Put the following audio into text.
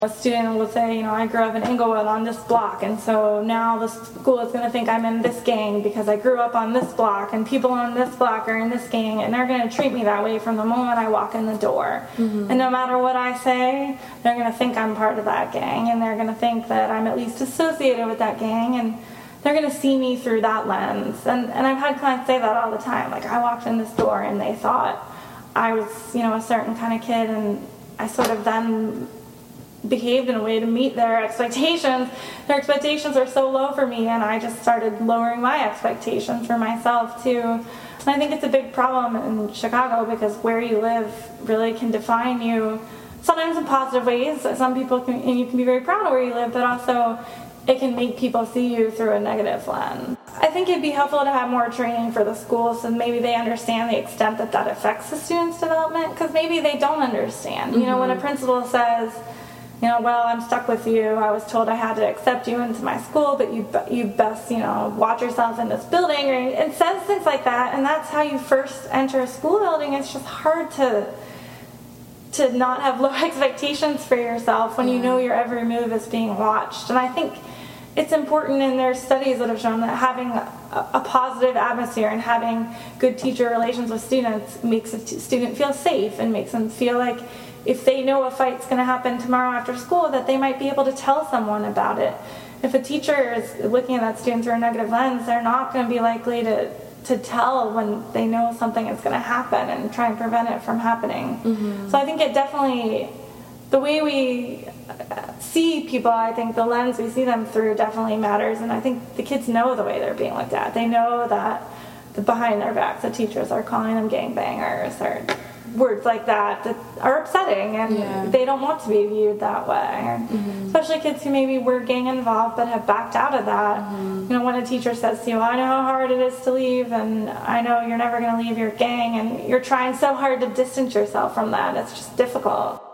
A student will say, I grew up in Inglewood on this block, and so now the school is going to think I'm in this gang because I grew up on this block, and people on this block are in this gang, and they're going to treat me that way from the moment I walk in the door. Mm-hmm. And no matter what I say, they're going to think I'm part of that gang, and they're going to think that I'm at least associated with that gang, and they're going to see me through that lens. And I've had clients say that all the time. Like, I walked in this door, and they thought I was, a certain kind of kid, and I sort of then behaved in a way to meet their expectations. Their expectations are so low for me, and I just started lowering my expectations for myself too. And I think it's a big problem in Chicago because where you live really can define you, sometimes in positive ways. Some people can, and you can be very proud of where you live, but also it can make people see you through a negative lens. I think it'd be helpful to have more training for the schools so maybe they understand the extent that affects the students' development, because maybe they don't understand. Mm-hmm. When a principal says, well, I'm stuck with you. I was told I had to accept you into my school, but you best, watch yourself in this building. It says things like that, and that's how you first enter a school building. It's just hard to not have low expectations for yourself when you know your every move is being watched. And I think it's important, and there's studies that have shown that having a positive atmosphere and having good teacher relations with students makes a student feel safe and makes them feel like if they know a fight's going to happen tomorrow after school, that they might be able to tell someone about it. If a teacher is looking at that student through a negative lens, they're not going to be likely to tell when they know something is going to happen and try and prevent it from happening. Mm-hmm. So I think it definitely, the way we see people, I think the lens we see them through definitely matters, and I think the kids know the way they're being looked at. They know that behind their backs the teachers are calling them gangbangers or words like that are upsetting, and they don't want to be viewed that way. Mm-hmm. Especially kids who maybe were gang involved but have backed out of that. Mm-hmm. When a teacher says to you, I know how hard it is to leave, and I know you're never going to leave your gang, and you're trying so hard to distance yourself from that, it's just difficult.